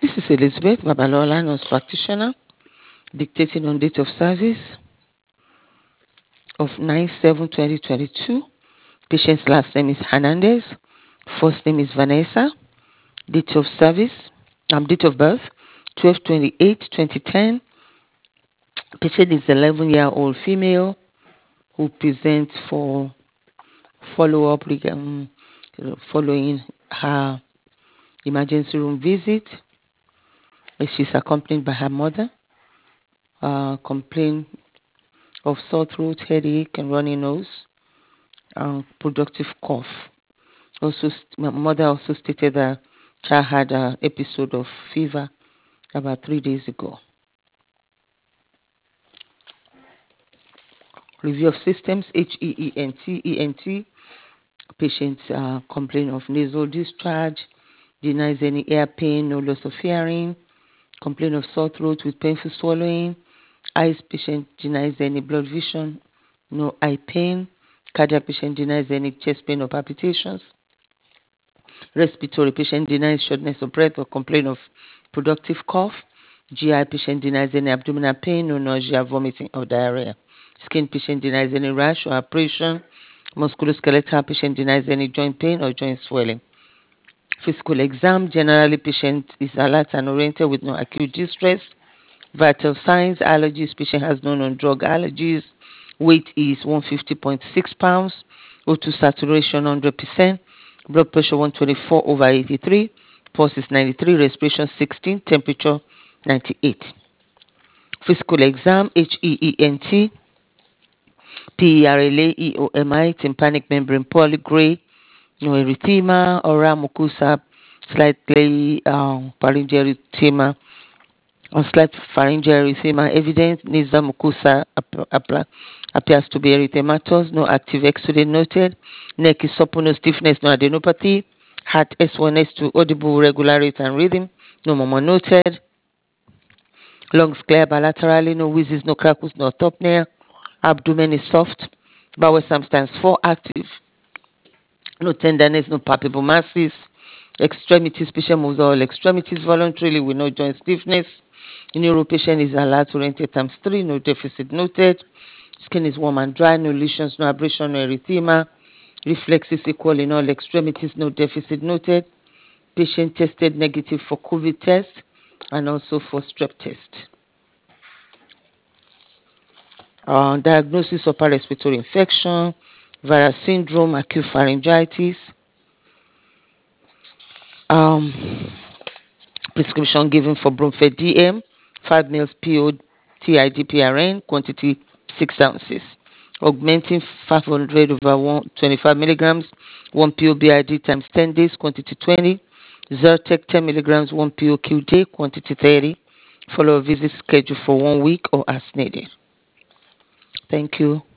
This is Elizabeth Babalola, nurse practitioner, dictating on date of service of 9/7/2022. Patient's last name is Hernandez. First name is Vanessa. Date of service, date of birth, 12/28/2010. Patient is 11-year-old female who presents for follow-up following her emergency room visit. She's accompanied by her mother. Complain of sore throat, headache, and runny nose, and productive cough. Also, my mother also stated that child had an episode of fever about 3 days ago. Review of systems: HEENT. Patients complain of nasal discharge, denies any ear pain, no loss of hearing, complain of sore throat with painful swallowing. Eyes patient denies any blood vision, no eye pain. Cardiac patient denies any chest pain or palpitations. Respiratory patient denies shortness of breath or complain of productive cough. GI patient denies any abdominal pain, no nausea, vomiting, or diarrhea. Skin patient denies any rash or abrasion. Musculoskeletal patient denies any joint pain or joint swelling. Physical exam: generally patient is alert and oriented with no acute distress. Vital signs: allergies, patient has no known drug allergies. Weight is 150.6 pounds. O2 saturation 100%. Blood pressure 124/83. Pulse is 93. Respiration 16. Temperature 98. Physical exam: HEENT, PERLA, EOMI, tympanic membrane polygrade, no erythema, oral mucosa, slightly pharyngeal erythema, or slight pharyngeal erythema evident. Nasal mucosa appears to be erythematous. No active exudate noted. Neck is supple, no stiffness, no adenopathy. Heart S1, S2, audible, regular rate and rhythm. No murmur noted. Lungs clear bilaterally, no wheezes, no crackles, no apnea. Abdomen is soft. Bowel substance 4 active. No tenderness, no palpable masses. Extremities: patient moves all extremities voluntarily with no joint stiffness. Neuro: patient is alert, oriented ×3, no deficit noted. Skin is warm and dry, no lesions, no abrasion, no erythema. Reflexes equal in all extremities, no deficit noted. Patient tested negative for COVID test and also for strep test. Diagnosis: upper respiratory infection, viral syndrome, acute pharyngitis. Prescription given for Bromfed DM, 5 ml PO TIDPRN, quantity 6 ounces. Augmentin 500/125 milligrams, 1 PO BID times 10 days, quantity 20. Zyrtec 10 milligrams, 1 PO QD, quantity 30. Follow a visit schedule for 1 week or as needed. Thank you.